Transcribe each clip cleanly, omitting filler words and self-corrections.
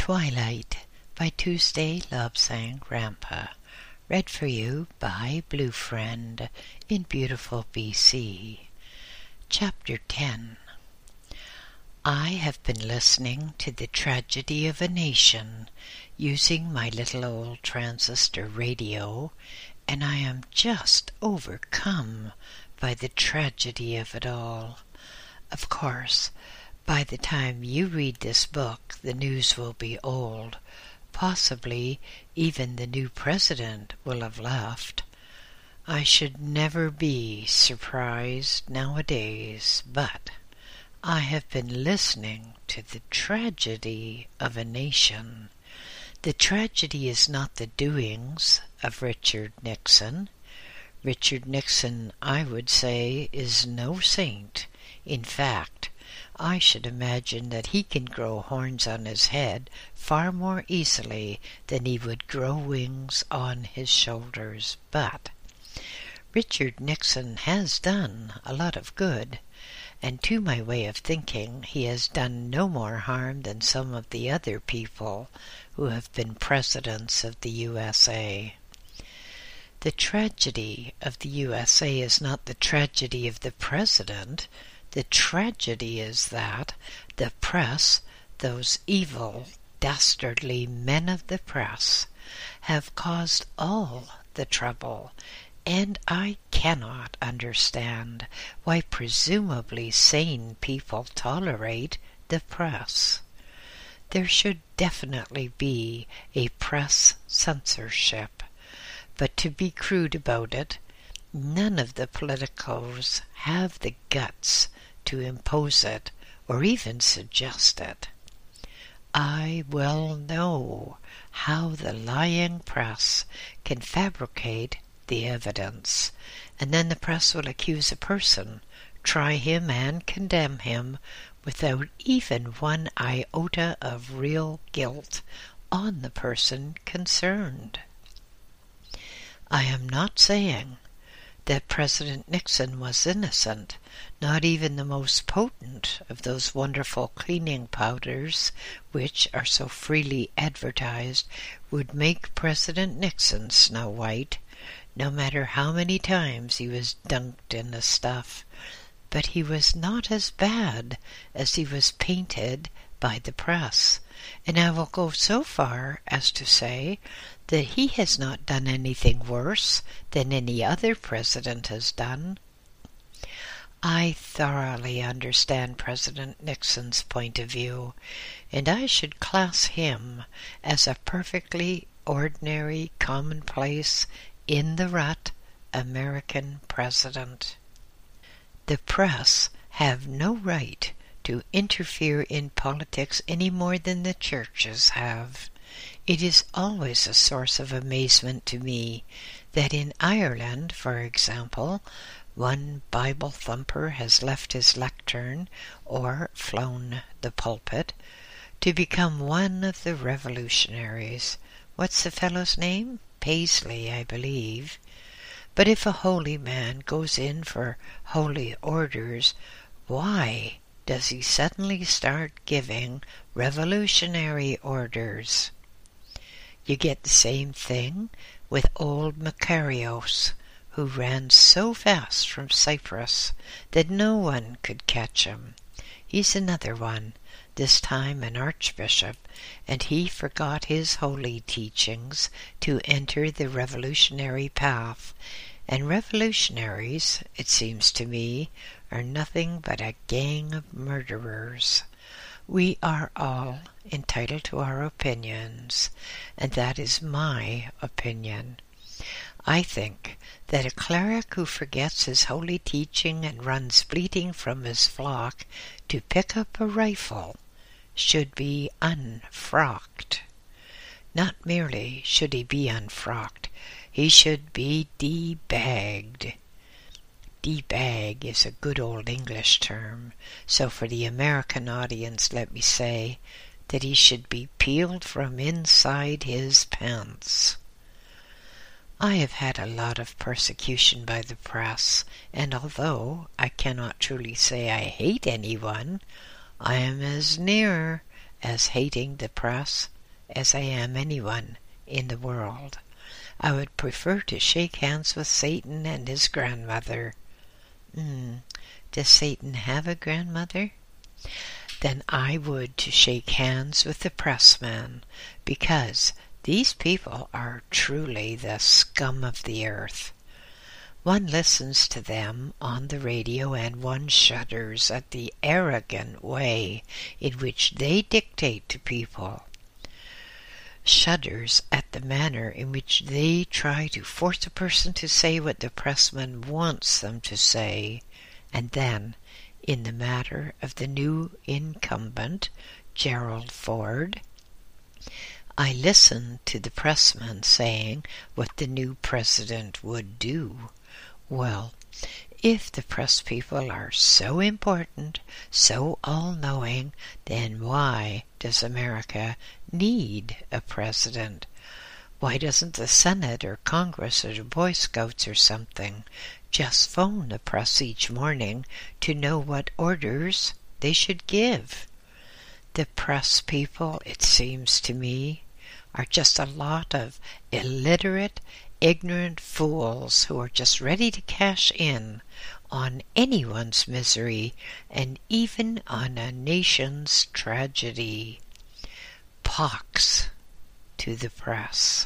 Twilight by Tuesday Lobsang Rampa. Read for you by Blue Friend in beautiful BC. Chapter 10. I have been listening to the tragedy of a nation using my little old transistor radio, and I am just overcome by the tragedy of it all. Of course, by the time you read this book, the news will be old. Possibly even the new president will have left. I should never be surprised nowadays, but I have been listening to the tragedy of a nation. The tragedy is not the doings of Richard Nixon. Richard Nixon, I would say, is no saint. In fact, I should imagine that he can grow horns on his head far more easily than he would grow wings on his shoulders. But Richard Nixon has done a lot of good, and to my way of thinking, he has done no more harm than some of the other people who have been presidents of the USA. The tragedy of the USA is not the tragedy of the president. The tragedy is that the press, those evil, dastardly men of the press, have caused all the trouble, and I cannot understand why presumably sane people tolerate the press. There should definitely be a press censorship, but to be crude about it, none of the politicos have the guts to impose it or even suggest it. I well know how the lying press can fabricate the evidence, and then the press will accuse a person, try him and condemn him without even one iota of real guilt on the person concerned. I am not saying that President Nixon was innocent. Not even the most potent of those wonderful cleaning powders which are so freely advertised would make President Nixon snow white, no matter how many times he was dunked in the stuff. But he was not as bad as he was painted by the press, and I will go so far as to say that he has not done anything worse than any other president has done. I thoroughly understand President Nixon's point of view, and I should class him as a perfectly ordinary, commonplace, in-the-rut American president. The press have no right to interfere in politics any more than the churches have. It is always a source of amazement to me that in Ireland, for example, one Bible thumper has left his lectern or flown the pulpit to become one of the revolutionaries. What's the fellow's name? Paisley, I believe. But if a holy man goes in for holy orders, why does he suddenly start giving revolutionary orders? You get the same thing with old Makarios, who ran so fast from Cyprus that no one could catch him. He's another one, this time an archbishop, and he forgot his holy teachings to enter the revolutionary path. And revolutionaries, it seems to me, are nothing but a gang of murderers. We are all entitled to our opinions, and that is my opinion. I think that a cleric who forgets his holy teaching and runs bleating from his flock to pick up a rifle should be unfrocked. Not merely should he be unfrocked, he should be debagged. Debag is a good old English term, so for the American audience let me say that he should be peeled from inside his pants. I have had a lot of persecution by the press, and although I cannot truly say I hate anyone, I am as near as hating the press as I am anyone in the world. I would prefer to shake hands with Satan and his grandmother. Does Satan have a grandmother? Than I would to shake hands with the pressman, because these people are truly the scum of the earth. One listens to them on the radio and one shudders at the arrogant way in which they dictate to people. Shudders at the manner in which they try to force a person to say what the pressman wants them to say, and then, in the matter of the new incumbent, Gerald Ford, I listened to the pressman saying what the new president would do. Well, if the press people are so important, so all-knowing, then why does America need a president? Why doesn't the Senate or Congress or the Boy Scouts or something just phone the press each morning to know what orders they should give? The press people, it seems to me, are just a lot of illiterate, ignorant fools who are just ready to cash in on anyone's misery and even on a nation's tragedy. Pox to the press.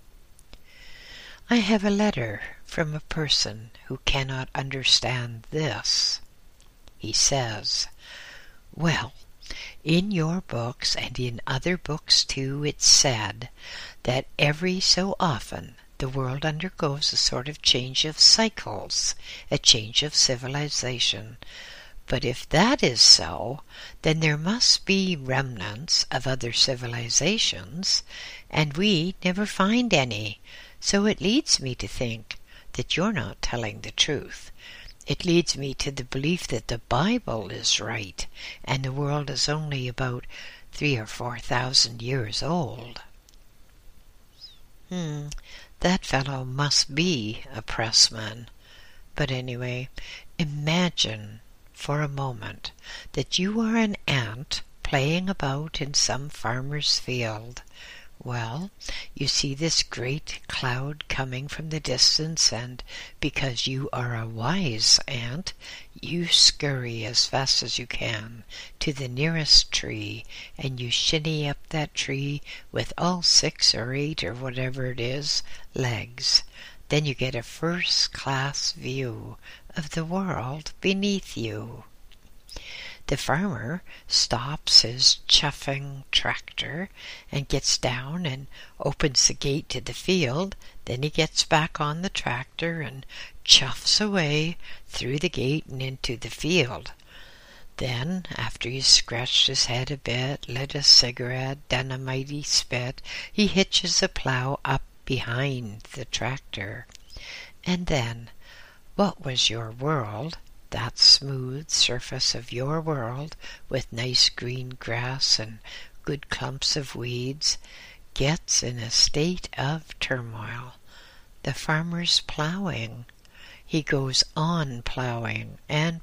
I have a letter from a person who cannot understand this. He says, "Well, in your books and in other books too, it's said that every so often the world undergoes a sort of change of cycles, a change of civilization. But if that is so, then there must be remnants of other civilizations, and we never find any. So it leads me to think that you're not telling the truth. It leads me to the belief that the Bible is right, and the world is only about 3,000 or 4,000 years old." That fellow must be a pressman. But anyway, imagine for a moment that you are an ant playing about in some farmer's field. Well, you see this great cloud coming from the distance, and because you are a wise ant, you scurry as fast as you can to the nearest tree, and you shinny up that tree with all 6 or 8 or whatever it is legs. Then you get a first-class view of the world beneath you. The farmer stops his chuffing tractor and gets down and opens the gate to the field. Then he gets back on the tractor and chuffs away through the gate and into the field. Then, after he's scratched his head a bit, lit a cigarette, done a mighty spit, he hitches the plow up behind the tractor. And then, what was your world? That smooth surface of your world, with nice green grass and good clumps of weeds, gets in a state of turmoil. The farmer's plowing. He goes on plowing, and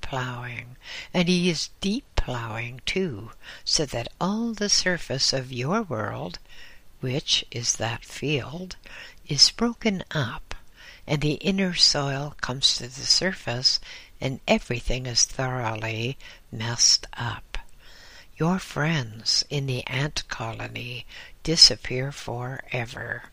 he is deep plowing too, so that all the surface of your world, which is that field, is broken up, and the inner soil comes to the surface, and everything is thoroughly messed up. Your friends in the ant colony disappear forever.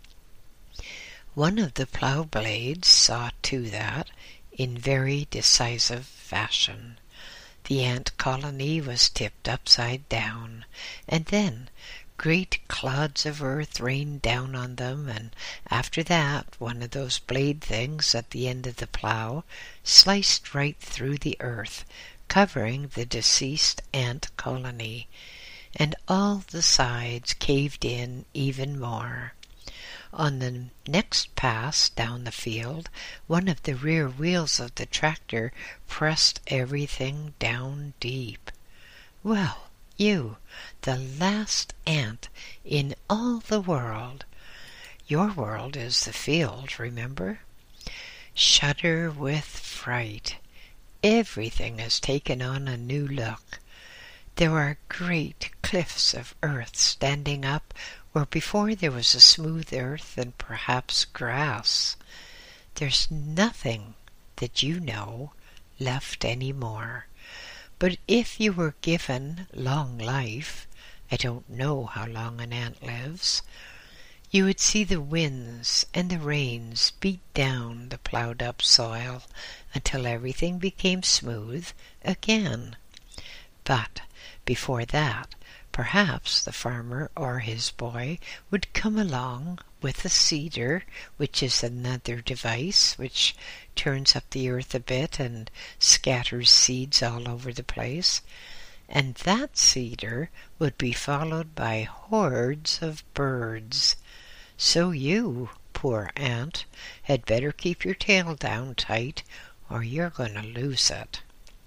One of the plow blades saw to that in very decisive fashion. The ant colony was tipped upside down, and then great clods of earth rained down on them, and after that one of those blade things at the end of the plow sliced right through the earth, covering the deceased ant colony, and all the sides caved in even more. On the next pass down the field, one of the rear wheels of the tractor pressed everything down deep. Well, you, the last ant in all the world. Your world is the field, remember? Shudder with fright. Everything has taken on a new look. There are great cliffs of earth standing up where before there was a smooth earth and perhaps grass. There's nothing that you know left any more. But if you were given long life, I don't know how long an ant lives, you would see the winds and the rains beat down the plowed up soil until everything became smooth again. But before that, perhaps the farmer or his boy would come along with a seeder, which is another device which turns up the earth a bit and scatters seeds all over the place. And that seeder would be followed by hordes of birds. So you, poor ant, had better keep your tail down tight, or you're going to lose it.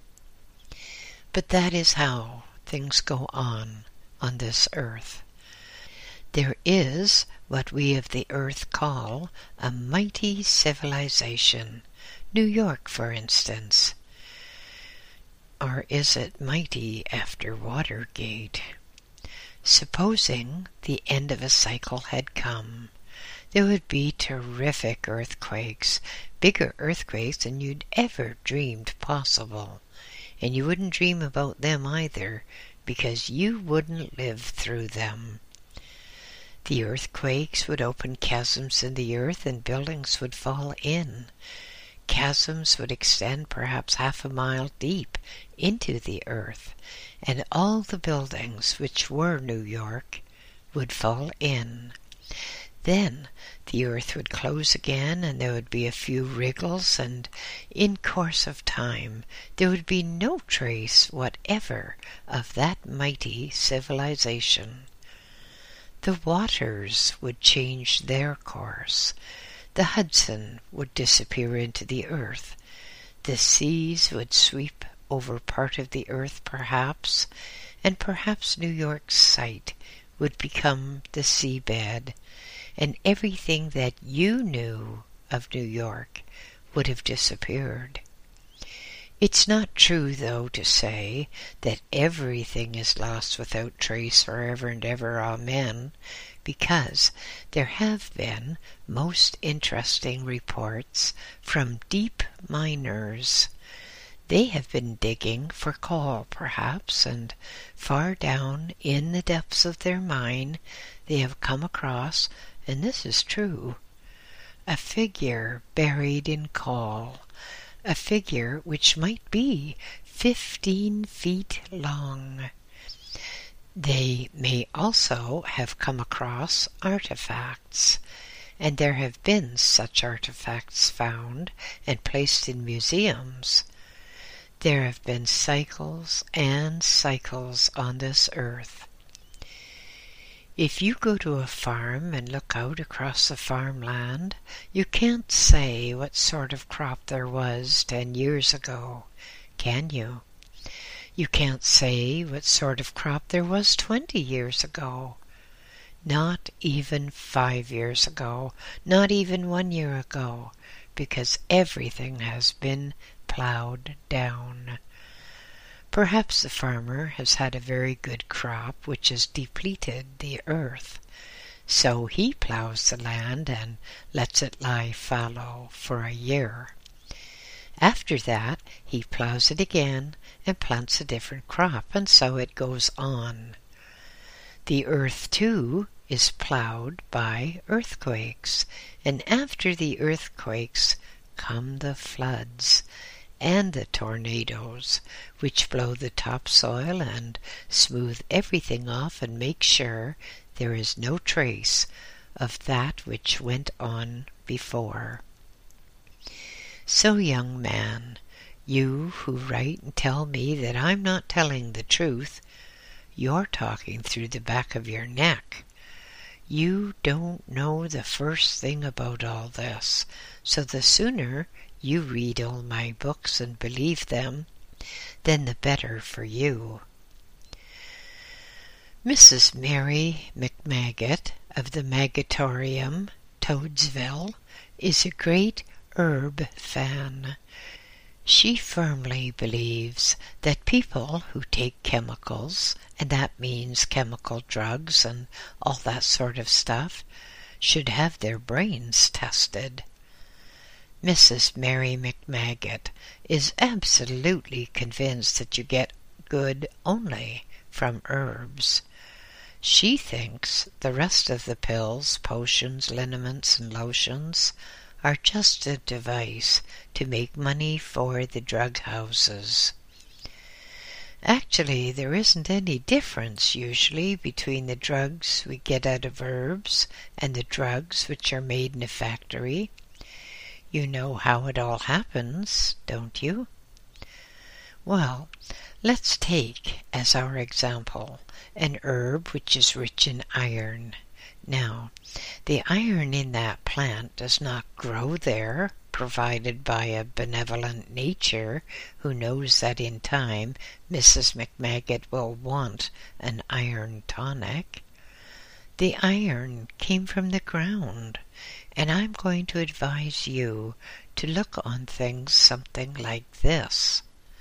But that is how things go on this earth. There is what we of the earth call a mighty civilization. New York, for instance. Or is it mighty after Watergate? Supposing the end of a cycle had come, there would be terrific earthquakes, bigger earthquakes than you'd ever dreamed possible. And you wouldn't dream about them either, because you wouldn't live through them. The earthquakes would open chasms in the earth and buildings would fall in. Chasms would extend perhaps half a mile deep into the earth, and all the buildings which were New York would fall in. Then the earth would close again, and there would be a few wriggles, and in course of time there would be no trace whatever of that mighty civilization. The waters would change their course. The Hudson would disappear into the earth. The seas would sweep over part of the earth perhaps, and perhaps New York's site would become the seabed, and everything that you knew of New York would have disappeared. It's not true, though, to say that everything is lost without trace forever and ever, amen, because there have been most interesting reports from deep miners. They have been digging for coal, perhaps, and far down in the depths of their mine they have come across, and this is true, a figure buried in coal, a figure which might be 15 feet long. They may also have come across artifacts, and there have been such artifacts found and placed in museums. There have been cycles and cycles on this earth. If you go to a farm and look out across the farmland, you can't say what sort of crop there was 10 years ago, can you? You can't say what sort of crop there was 20 years ago. Not even 5 years ago, not even 1 year ago, because everything has been plowed down. Perhaps the farmer has had a very good crop which has depleted the earth, so he plows the land and lets it lie fallow for a year. After that, he plows it again and plants a different crop, and so it goes on. The earth, too, is plowed by earthquakes, and after the earthquakes come the floods and the tornadoes, which blow the topsoil and smooth everything off and make sure there is no trace of that which went on before. So, young man, you who write and tell me that I'm not telling the truth, you're talking through the back of your neck. You don't know the first thing about all this, so the sooner you read all my books and believe them, then the better for you. Mrs. Mary McMaggot of the Maggotorium, Toadsville, is a great herb fan. She firmly believes that people who take chemicals, and that means chemical drugs and all that sort of stuff, should have their brains tested. Mrs. Mary McMaggott is absolutely convinced that you get good only from herbs. She thinks the rest of the pills, potions, liniments, and lotions are just a device to make money for the drug houses. Actually, there isn't any difference usually between the drugs we get out of herbs and the drugs which are made in a factory. You know how it all happens, don't you? Well, let's take as our example an herb which is rich in iron. Now, the iron in that plant does not grow there, provided by a benevolent nature who knows that in time Mrs. McMaggott will want an iron tonic. The iron came from the ground, and I'm going to advise you to look on things something like this.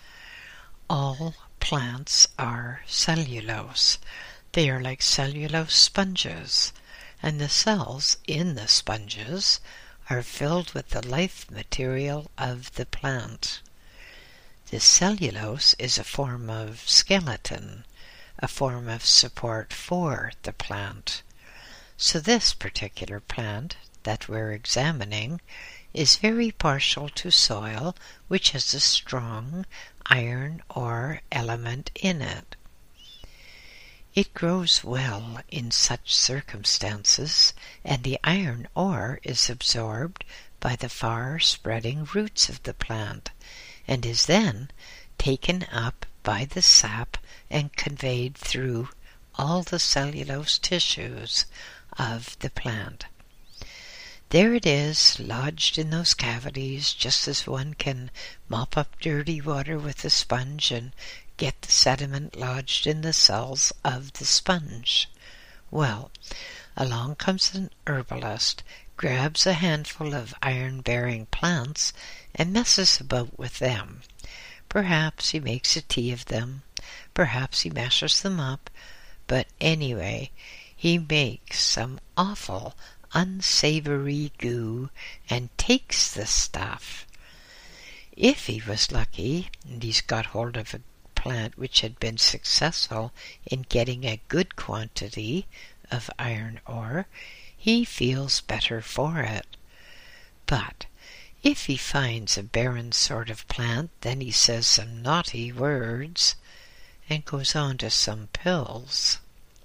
All plants are cellulose. They are like cellulose sponges, and the cells in the sponges are filled with the life material of the plant. The cellulose is a form of skeleton, a form of support for the plant. So this particular plant that we're examining is very partial to soil which has a strong iron ore element in it. It grows well in such circumstances, and the iron ore is absorbed by the far-spreading roots of the plant, and is then taken up by the sap and conveyed through all the cellulose tissues of the plant. There it is, lodged in those cavities, just as one can mop up dirty water with a sponge and get the sediment lodged in the cells of the sponge. Well, along comes an herbalist, grabs a handful of iron-bearing plants, and messes about with them. Perhaps he makes a tea of them, perhaps he mashes them up, but anyway, he makes some awful unsavory goo and takes the stuff. If he was lucky, and he's got hold of a plant which had been successful in getting a good quantity of iron ore, he feels better for it. But if he finds a barren sort of plant, then he says some naughty words and goes on to some pills.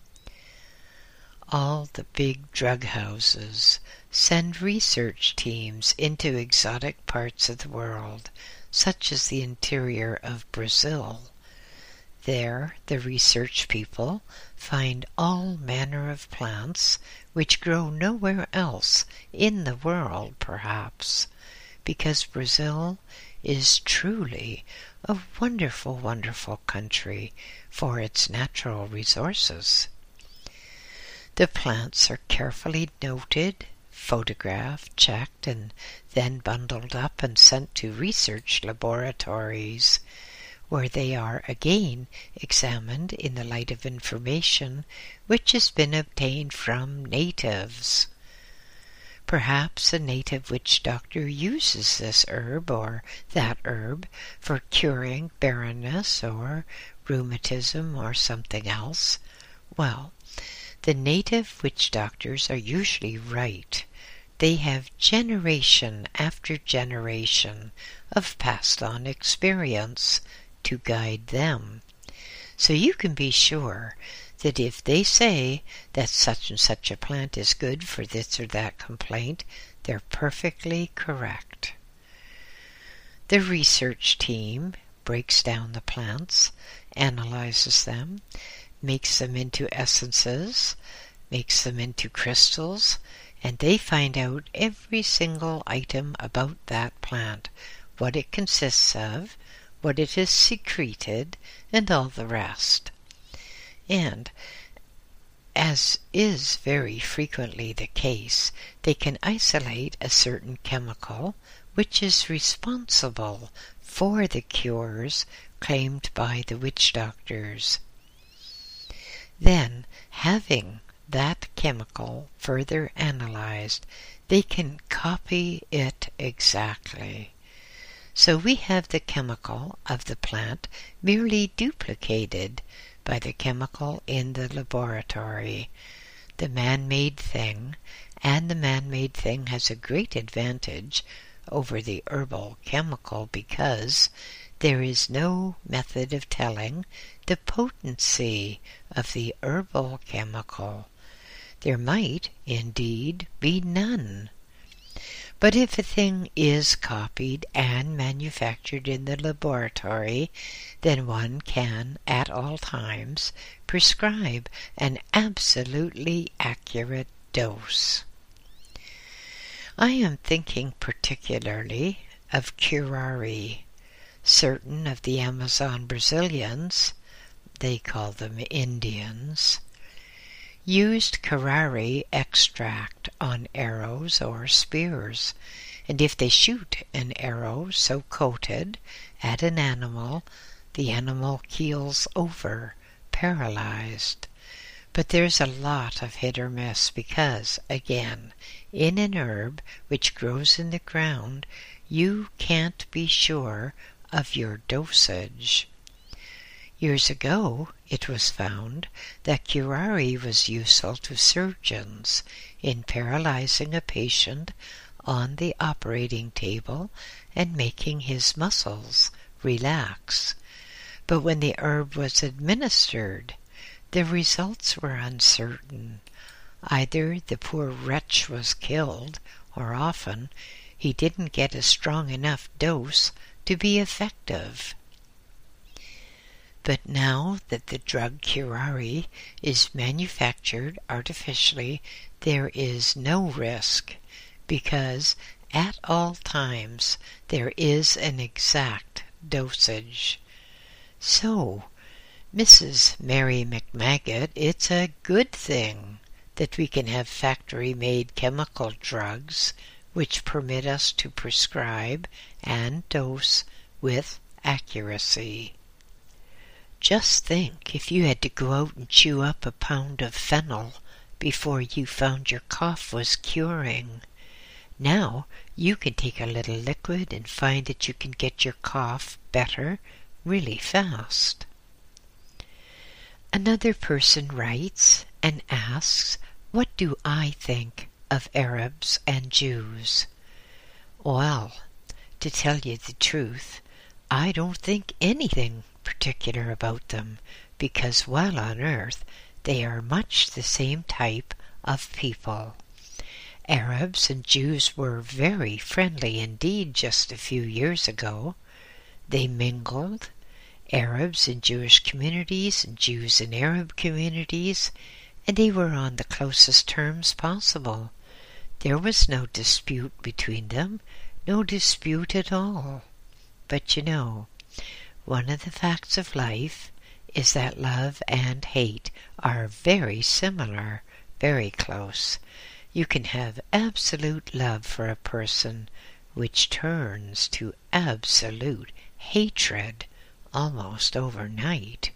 All the big drug houses send research teams into exotic parts of the world, such as the interior of Brazil. There, the research people find all manner of plants which grow nowhere else in the world, perhaps, because Brazil is truly a wonderful, wonderful country for its natural resources. The plants are carefully noted, photographed, checked, and then bundled up and sent to research laboratories, where they are again examined in the light of information which has been obtained from natives. Perhaps a native witch doctor uses this herb or that herb for curing barrenness or rheumatism or something else. Well, the native witch doctors are usually right. They have generation after generation of passed on experience to guide them. So you can be sure that if they say that such and such a plant is good for this or that complaint, they're perfectly correct. The research team breaks down the plants, analyzes them, makes them into essences, makes them into crystals, and they find out every single item about that plant, what it consists of, what it has secreted, and all the rest. And, as is very frequently the case, they can isolate a certain chemical which is responsible for the cures claimed by the witch doctors. Then, having that chemical further analyzed, they can copy it exactly. So we have the chemical of the plant merely duplicated by the chemical in the laboratory, the man-made thing, and the man-made thing has a great advantage over the herbal chemical because there is no method of telling the potency of the herbal chemical. There might, indeed, be none. But if a thing is copied and manufactured in the laboratory, then one can, at all times, prescribe an absolutely accurate dose. I am thinking particularly of curare. Certain of the Amazon Brazilians, they call them Indians, used curare extract on arrows or spears, and if they shoot an arrow so coated at an animal, the animal keels over, paralyzed. But there's a lot of hit or miss because, again, in an herb which grows in the ground, you can't be sure of your dosage. Years ago, it was found that curare was useful to surgeons in paralyzing a patient on the operating table and making his muscles relax. But when the herb was administered, the results were uncertain. Either the poor wretch was killed, or often he didn't get a strong enough dose to be effective. But now that the drug curare is manufactured artificially, there is no risk, because at all times there is an exact dosage. So, Mrs. Mary McMaggot, it's a good thing that we can have factory-made chemical drugs which permit us to prescribe and dose with accuracy. Just think if you had to go out and chew up a pound of fennel before you found your cough was curing. Now you can take a little liquid and find that you can get your cough better really fast. Another person writes and asks, what do I think of Arabs and Jews? Well, to tell you the truth, I don't think anything particular about them, because while on earth they are much the same type of people. Arabs and Jews were very friendly indeed just a few years ago. They mingled, Arabs in Jewish communities and Jews in Arab communities, and they were on the closest terms possible. There was no dispute between them, no dispute at all. But you know, one of the facts of life is that love and hate are very similar, very close. You can have absolute love for a person which turns to absolute hatred almost overnight.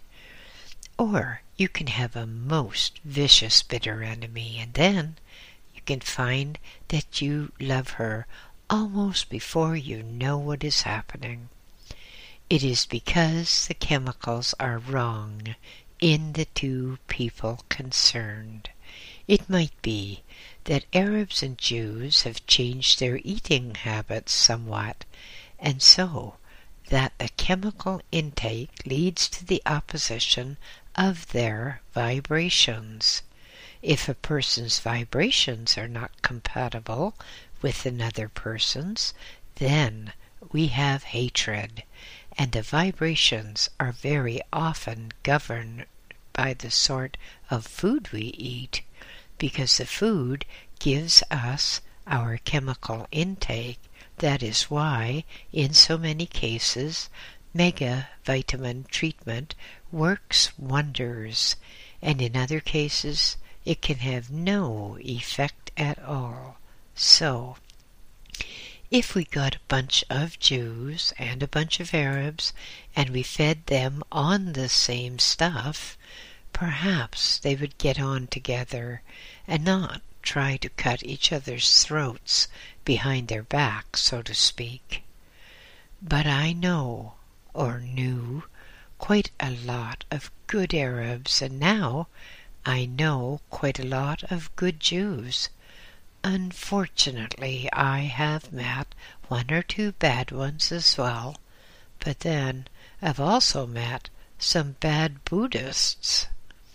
Or you can have a most vicious, bitter enemy, and then you can find that you love her almost before you know what is happening. It is because the chemicals are wrong in the two people concerned. It might be that Arabs and Jews have changed their eating habits somewhat, and so that the chemical intake leads to the opposition of their vibrations. If a person's vibrations are not compatible with another person's, then we have hatred, and the vibrations are very often governed by the sort of food we eat, because the food gives us our chemical intake. That is why, in so many cases, mega vitamin treatment works wonders, and in other cases it can have no effect at all. So, If we got a bunch of Jews and a bunch of Arabs and we fed them on the same stuff, perhaps they would get on together and not try to cut each other's throats behind their backs, so to speak. But I know, or knew, quite a lot of good Arabs, and now I know quite a lot of good Jews. Unfortunately, I have met one or two bad ones as well, but then I've also met some bad Buddhists.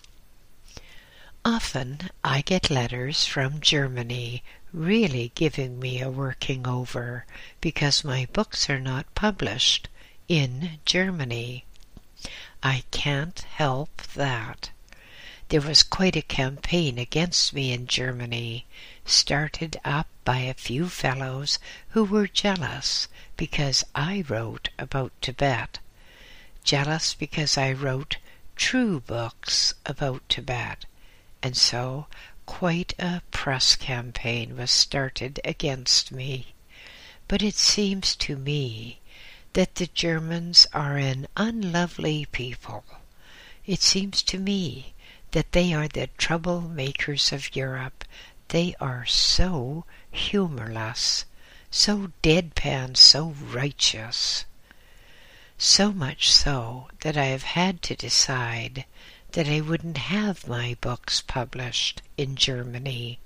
Often I get letters from Germany really giving me a working over because my books are not published in Germany. I can't help that. There was quite a campaign against me in Germany, started up by a few fellows who were jealous because I wrote about Tibet. Jealous because I wrote true books about Tibet. And so quite a press campaign was started against me. But it seems to me that the Germans are an unlovely people. It seems to me that they are the troublemakers of Europe. They are so humorless, so deadpan, so righteous. So much so that I have had to decide that I wouldn't have my books published in Germany.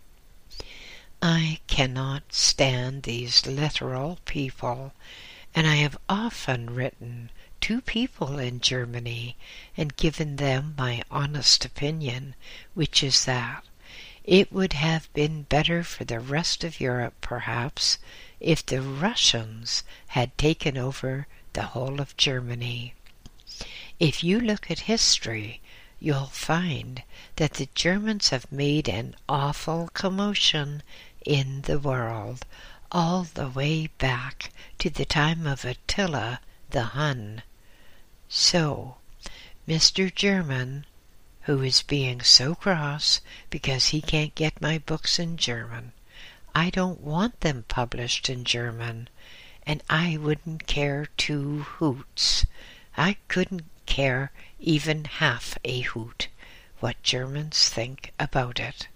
I cannot stand these literal people, and I have often written to people in Germany and given them my honest opinion, which is that it would have been better for the rest of Europe, perhaps, if the Russians had taken over the whole of Germany. If you look at history, you'll find that the Germans have made an awful commotion in the world, all the way back to the time of Attila the Hun. So, Mr. German, who is being so cross because he can't get my books in German, I don't want them published in German, and I wouldn't care two hoots. I couldn't care even half a hoot what Germans think about it.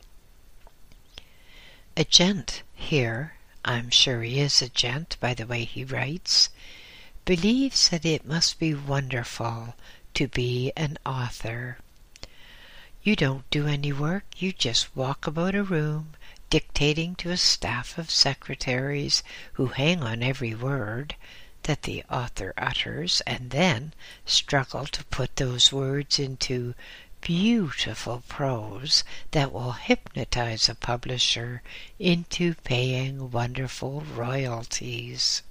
A gent here, I'm sure he is a gent by the way he writes, believes that it must be wonderful to be an author. You don't do any work, you just walk about a room dictating to a staff of secretaries who hang on every word that the author utters and then struggle to put those words into beautiful prose that will hypnotize a publisher into paying wonderful royalties.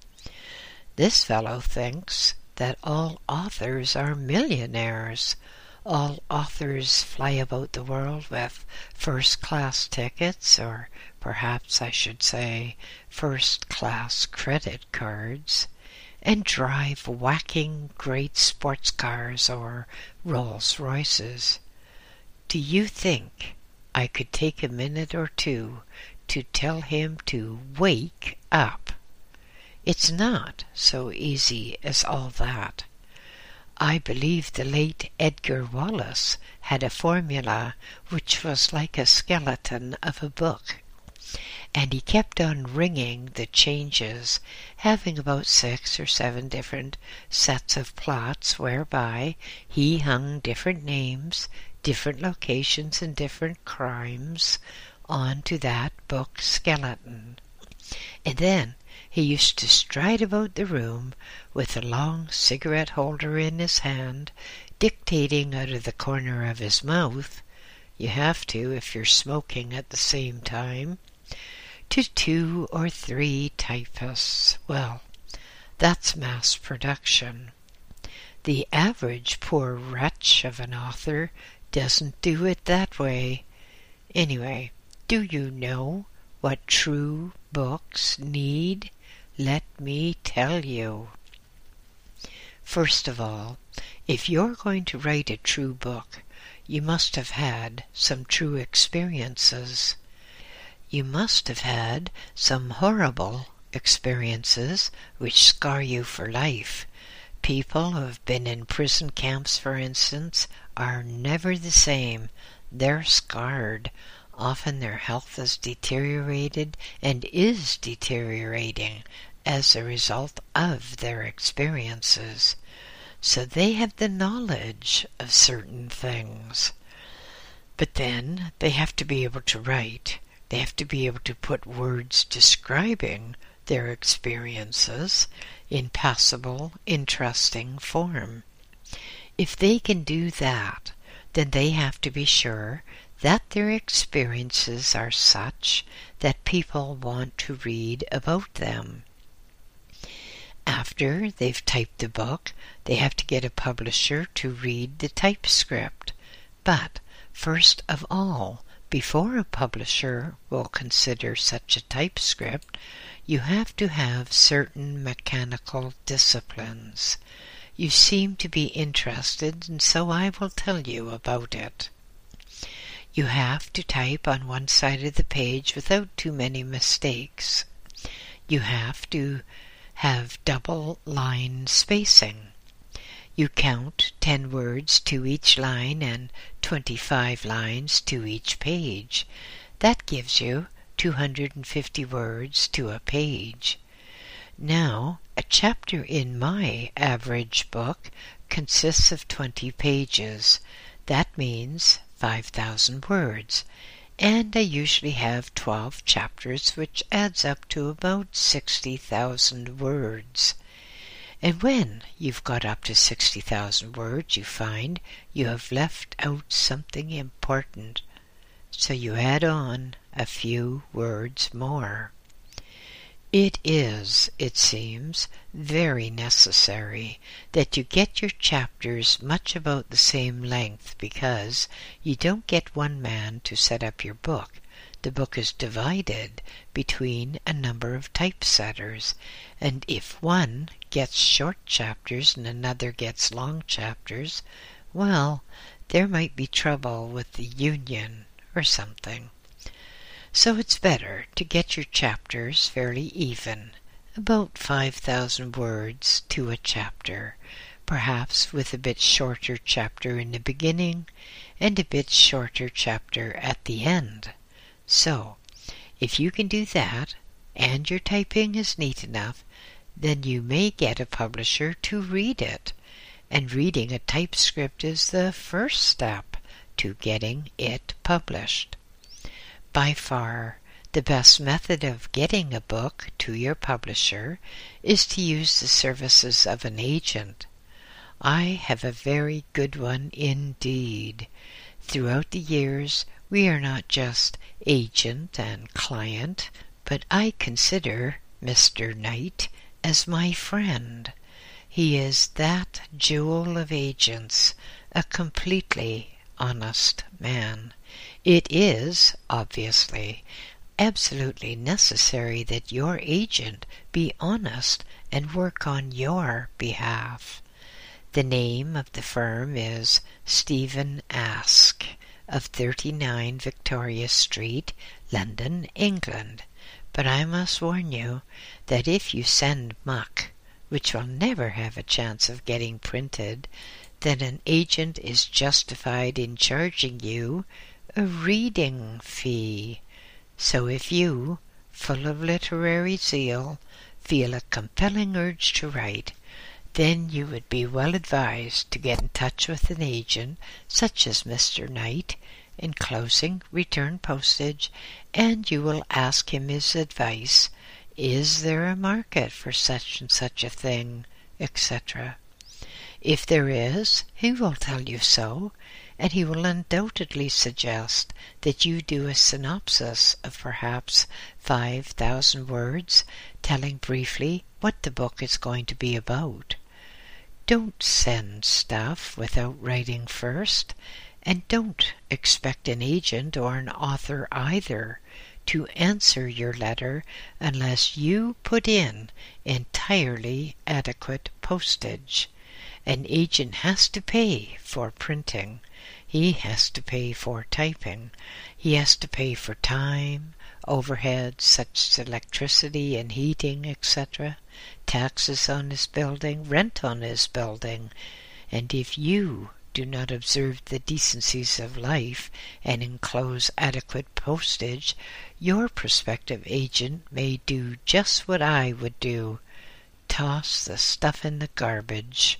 This fellow thinks that all authors are millionaires. All authors fly about the world with first-class tickets, or perhaps I should say first-class credit cards, and drive whacking great sports cars or Rolls-Royces. Do you think I could take a minute or two to tell him to wake up? It's not so easy as all that. I believe the late Edgar Wallace had a formula which was like a skeleton of a book, and he kept on ringing the changes, having about 6 or 7 different sets of plots whereby he hung different names, different locations, and different crimes onto that book skeleton. And then he used to stride about the room with a long cigarette holder in his hand, dictating out of the corner of his mouth — you have to if you're smoking at the same time — to 2 or 3 typists. Well, that's mass production. The average poor wretch of an author doesn't do it that way. Anyway, do you know what true books need? Let me tell you. First of all, if you're going to write a true book, you must have had some true experiences. You must have had some horrible experiences which scar you for life. People who have been in prison camps, for instance, are never the same. They're scarred. Often their health has deteriorated and is deteriorating as a result of their experiences. So they have the knowledge of certain things. But then they have to be able to write. They have to be able to put words describing their experiences in passable, interesting form. If they can do that, then they have to be sure that their experiences are such that people want to read about them. After they've typed the book, they have to get a publisher to read the typescript. But first of all, before a publisher will consider such a typescript, you have to have certain mechanical disciplines. You seem to be interested, and so I will tell you about it. You have to type on one side of the page without too many mistakes. You have to have double line spacing. You count 10 words to each line and 25 lines to each page. That gives you 250 words to a page. Now, a chapter in my average book consists of 20 pages. That means 5,000 words. And I usually have 12 chapters, which adds up to about 60,000 words. And when you've got up to 60,000 words, you find you have left out something important. So you add on a few words more. It is, it seems, very necessary that you get your chapters much about the same length, because you don't get one man to set up your book. The book is divided between a number of typesetters, and if one gets short chapters and another gets long chapters, well, there might be trouble with the union or something. So it's better to get your chapters fairly even, about 5,000 words to a chapter, perhaps with a bit shorter chapter in the beginning and a bit shorter chapter at the end. So, if you can do that, and your typing is neat enough, then you may get a publisher to read it, and reading a typescript is the first step to getting it published. By far, the best method of getting a book to your publisher is to use the services of an agent. I have a very good one indeed. Throughout the years, we are not just agent and client, but I consider Mr. Knight as my friend. He is that jewel of agents, a completely honest man. It is, obviously, absolutely necessary that your agent be honest and work on your behalf. The name of the firm is Stephen Ask of 39 Victoria Street, London, England. But I must warn you that if you send muck, which will never have a chance of getting printed, then an agent is justified in charging you a reading fee. So if you, full of literary zeal, feel a compelling urge to write, then you would be well advised to get in touch with an agent such as Mr. Knight, enclosing return postage, and you will ask him his advice. Is there a market for such and such a thing, etc.? If there is, he will tell you so, and he will undoubtedly suggest that you do a synopsis of perhaps 5,000 words, telling briefly what the book is going to be about. Don't send stuff without writing first, and don't expect an agent or an author either to answer your letter unless you put in entirely adequate postage. An agent has to pay for printing. he has to pay for typing. He has to pay for time, overhead, such as electricity and heating, etc., taxes on his building, rent on his building. And if you do not observe the decencies of life and enclose adequate postage, your prospective agent may do just what I would do: toss the stuff in the garbage.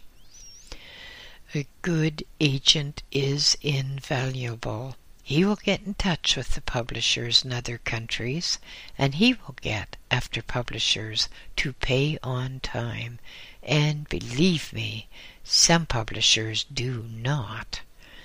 A good agent is invaluable. He will get in touch with the publishers in other countries, and he will get after publishers to pay on time. And believe me, some publishers do not.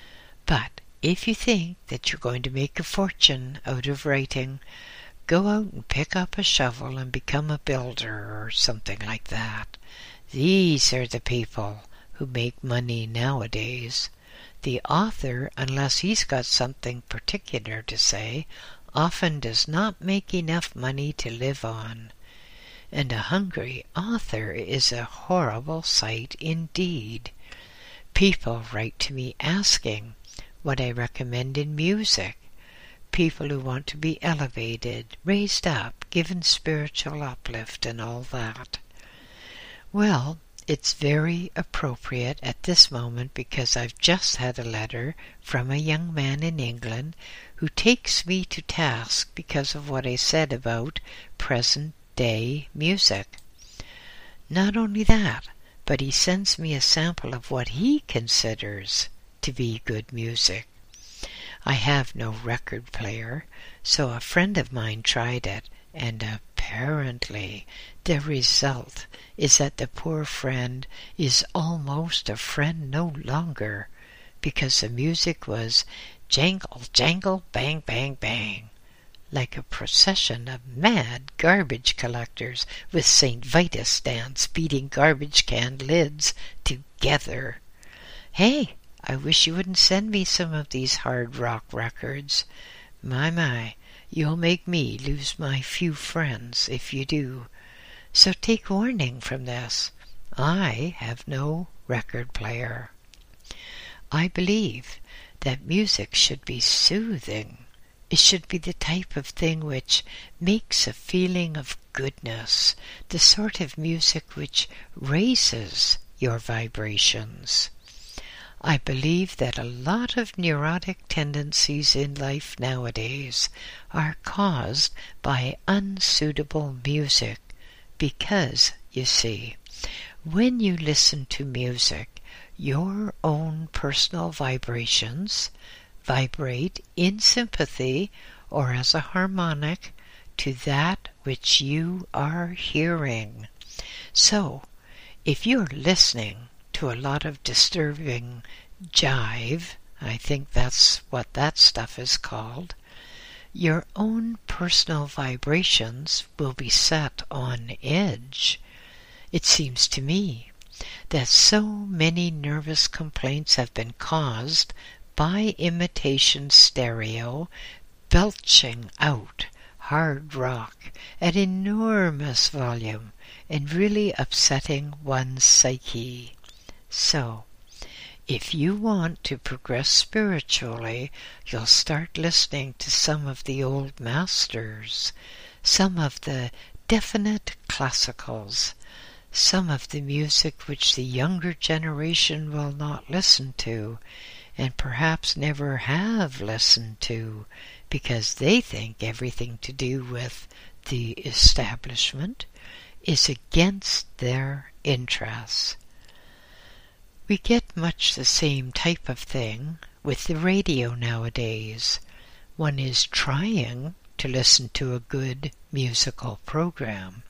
But if you think that you're going to make a fortune out of writing, go out and pick up a shovel and become a builder or something like that. These are the people who make money nowadays. The author, unless he's got something particular to say, often does not make enough money to live on. And a hungry author is a horrible sight indeed. People write to me asking what I recommend in music. People who want to be elevated, raised up, given spiritual uplift and all that. Well, it's very appropriate at this moment because I've just had a letter from a young man in England who takes me to task because of what I said about present-day music. Not only that, but he sends me a sample of what he considers to be good music. I have no record player, so a friend of mine tried it, and apparently the result is that the poor friend is almost a friend no longer, because the music was jangle, jangle, bang, bang, bang, like a procession of mad garbage collectors with St. Vitus dance beating garbage can lids together. Hey, I wish you wouldn't send me some of these hard rock records. My, you'll make me lose my few friends if you do. So take warning from this. I have no record player. I believe that music should be soothing. It should be the type of thing which makes a feeling of goodness, the sort of music which raises your vibrations. I believe that a lot of neurotic tendencies in life nowadays are caused by unsuitable music because, you see, when you listen to music, your own personal vibrations vibrate in sympathy or as a harmonic to that which you are hearing. So, if you're listening to a lot of disturbing jive, I think that's what that stuff is called, your own personal vibrations will be set on edge. It seems to me that so many nervous complaints have been caused by imitation stereo belching out hard rock at enormous volume and really upsetting one's psyche. So, if you want to progress spiritually, you'll start listening to some of the old masters, some of the definite classicals, some of the music which the younger generation will not listen to, and perhaps never have listened to, because they think everything to do with the establishment is against their interests. We get much the same type of thing with the radio nowadays. One is trying to listen to a good musical program.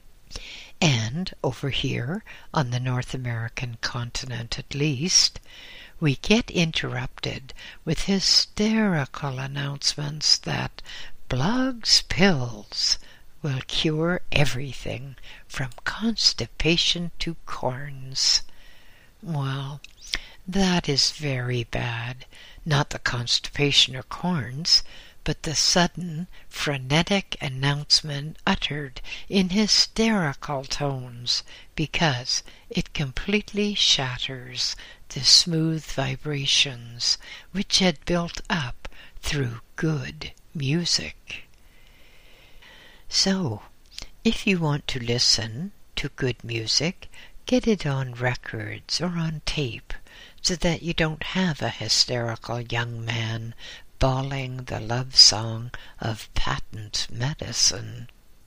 And over here, on the North American continent at least, we get interrupted with hysterical announcements that Blog's pills will cure everything from constipation to corns. Well, that is very bad. Not the constipation or corns, but the sudden, frenetic announcement uttered in hysterical tones, because it completely shatters the smooth vibrations which had built up through good music. So, if you want to listen to good music, get it on records or on tape, so that you don't have a hysterical young man bawling the love song of patent medicine.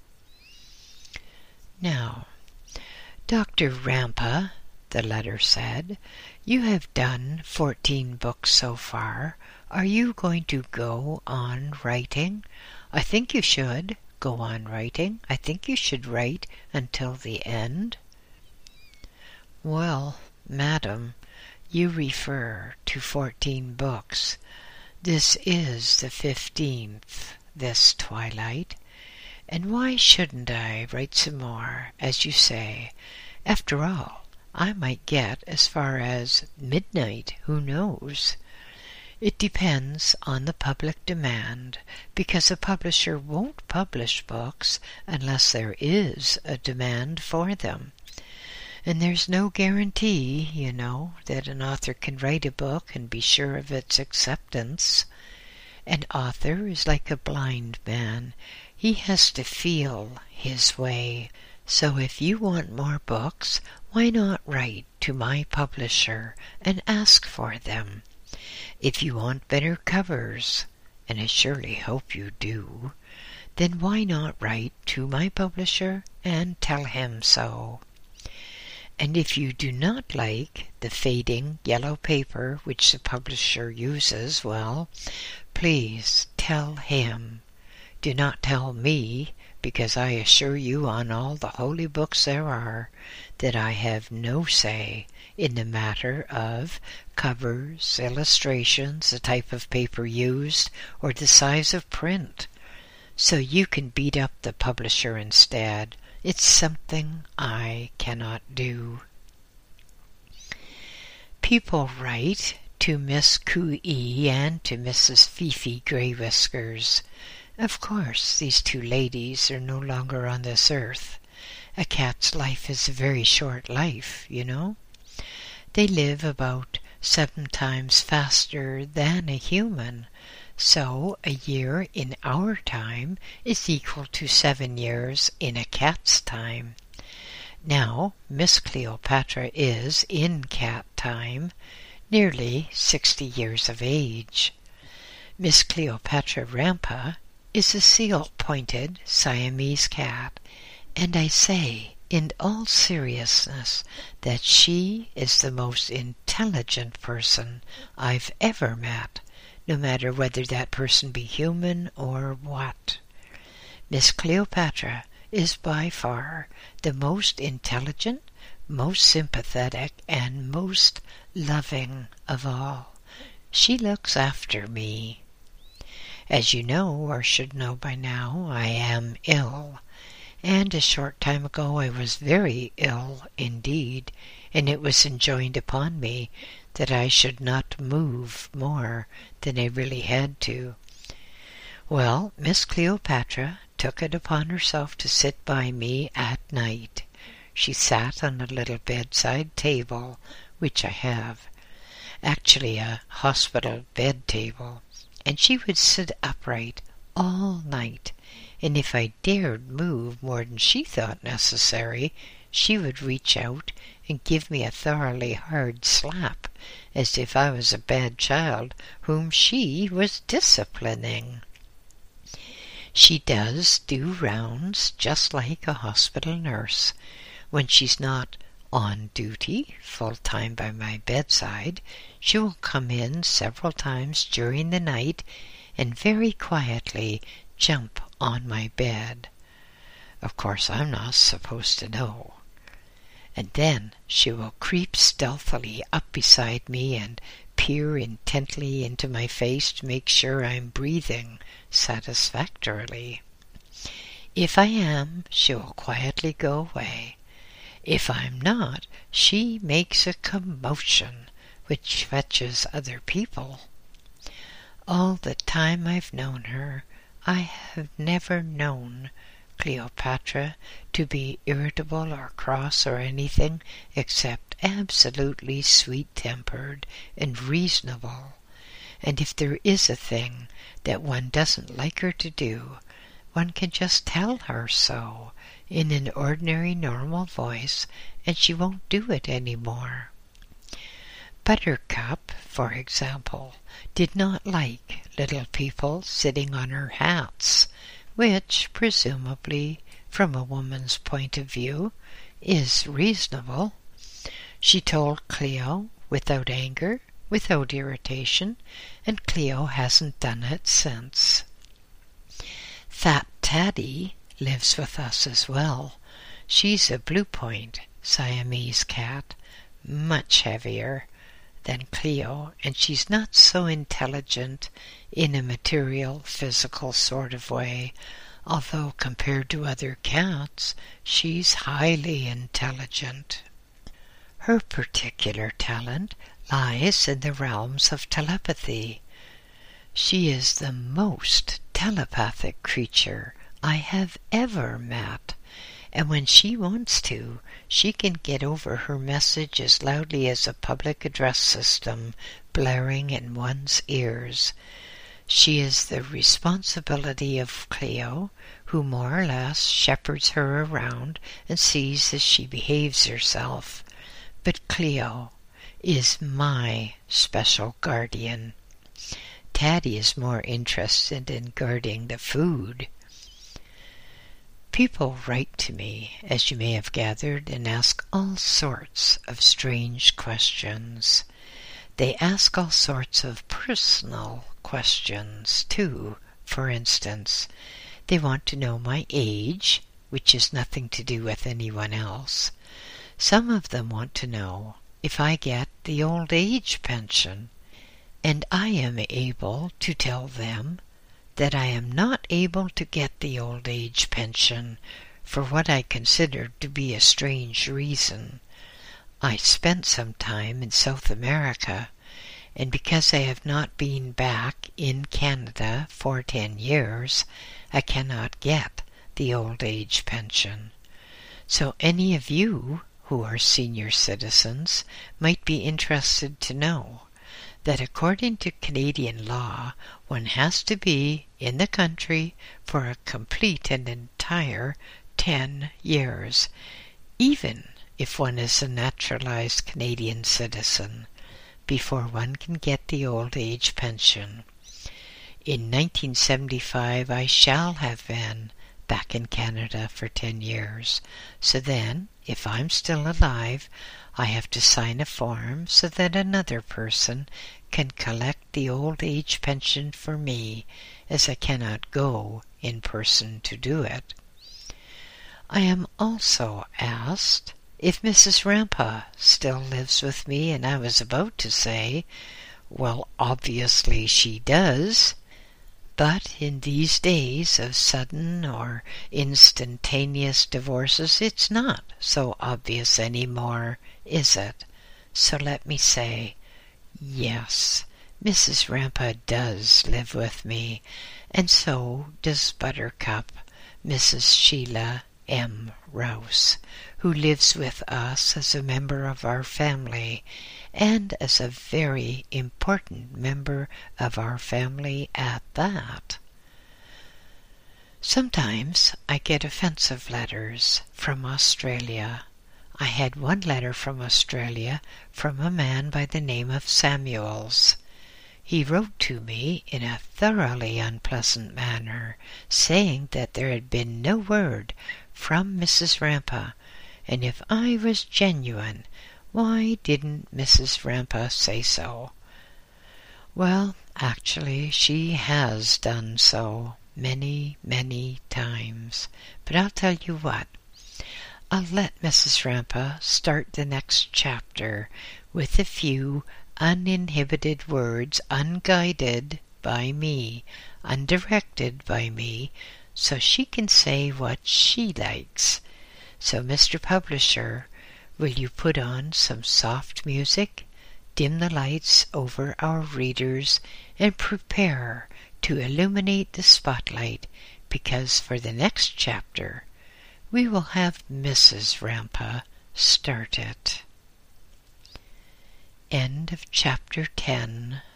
Now, Dr. Rampa, the letter said, you have done 14 books so far. Are you going to go on writing? I think you should go on writing. I think you should write until the end. Well, madam, you refer to 14 books. This is the 15th, this twilight, and why shouldn't I write some more, as you say? After all, I might get as far as midnight, who knows? It depends on the public demand, because a publisher won't publish books unless there is a demand for them. And there's no guarantee, you know, that an author can write a book and be sure of its acceptance. An author is like a blind man. He has to feel his way. So if you want more books, why not write to my publisher and ask for them? If you want better covers, and I surely hope you do, then why not write to my publisher and tell him so? And if you do not like the fading yellow paper which the publisher uses, well, please tell him. Do not tell me, because I assure you on all the holy books there are that I have no say in the matter of covers, illustrations, the type of paper used, or the size of print. So you can beat up the publisher instead. It's something I cannot do. People write to Miss Coo-ee and to Mrs. Fifi Grey Whiskers. Of course, these two ladies are no longer on this earth. A cat's life is a very short life, you know. They live about 7 times faster than a human. So a year in our time is equal to 7 years in a cat's time. Now, Miss Cleopatra is, in cat time, nearly 60 years of age. Miss Cleopatra Rampa is a seal-pointed Siamese cat, and I say in all seriousness that she is the most intelligent person I've ever met, no matter whether that person be human or what. Miss Cleopatra is by far the most intelligent, most sympathetic, and most loving of all. She looks after me. As you know, or should know by now, I am ill, and a short time ago I was very ill indeed, and it was enjoined upon me that I should not move more than I really had to. Well, Miss Cleopatra took it upon herself to sit by me at night. She sat on a little bedside table, which I have, actually a hospital bed table, and she would sit upright all night, and if I dared move more than she thought necessary, she would reach out and give me a thoroughly hard slap, as if I was a bad child whom she was disciplining. She does do rounds just like a hospital nurse. When she's not on duty full-time by my bedside, she will come in several times during the night and very quietly jump on my bed. Of course, I'm not supposed to know. And then she will creep stealthily up beside me and peer intently into my face to make sure I'm breathing satisfactorily. If I am, she will quietly go away. If I'm not, she makes a commotion which fetches other people. All the time I've known her, I have never known Cleopatra to be irritable or cross or anything except absolutely sweet-tempered and reasonable. And if there is a thing that one doesn't like her to do, one can just tell her so in an ordinary normal voice, and she won't do it any more. Buttercup, for example, did not like little people sitting on her hats, which, presumably, from a woman's point of view, is reasonable. She told Cleo without anger, without irritation, and Cleo hasn't done it since. Fat Taddy lives with us as well. She's a Blue Point Siamese cat, much heavier than Cleo, and she's not so intelligent in a material, physical sort of way, although compared to other cats, she's highly intelligent. Her particular talent lies in the realms of telepathy. She is the most telepathic creature I have ever met, and when she wants to, she can get over her message as loudly as a public address system blaring in one's ears. She is the responsibility of Cleo, who more or less shepherds her around and sees as she behaves herself. But Cleo is my special guardian. Taddy is more interested in guarding the food. People write to me, as you may have gathered, and ask all sorts of strange questions. They ask all sorts of personal questions, too. For instance, they want to know my age, which has nothing to do with anyone else. Some of them want to know if I get the old age pension, and I am able to tell them that I am not able to get the old age pension for what I consider to be a strange reason. I spent some time in South America, and because I have not been back in Canada for 10 years, I cannot get the old age pension. So any of you who are senior citizens might be interested to know that according to Canadian law, one has to be in the country for a complete and entire 10 years, even if one is a naturalized Canadian citizen, before one can get the old age pension. In 1975, I shall have been back in Canada for 10 years, so then, if I'm still alive, I have to sign a form so that another person can collect the old age pension for me, as I cannot go in person to do it. I am also asked if Mrs. Rampa still lives with me, and I was about to say, well, obviously she does, but in these days of sudden or instantaneous divorces, it's not so obvious anymore, is it? So let me say, yes, Mrs. Rampa does live with me, and so does Buttercup, Mrs. Sheila M. Rouse, who lives with us as a member of our family, and as a very important member of our family at that. Sometimes I get offensive letters from Australia. I had one letter from Australia from a man by the name of Samuels. He wrote to me in a thoroughly unpleasant manner, saying that there had been no word from Mrs. Rampa, and if I was genuine, why didn't Mrs. Rampa say so? Well, actually, she has done so many, many times. But I'll tell you what, I'll let Mrs. Rampa start the next chapter with a few uninhibited words, unguided by me, undirected by me, so she can say what she likes. So, Mr. Publisher, will you put on some soft music dim the lights over our readers, and prepare to illuminate the spotlight, because for the next chapter we will have Mrs. Rampa start it. End of chapter 10.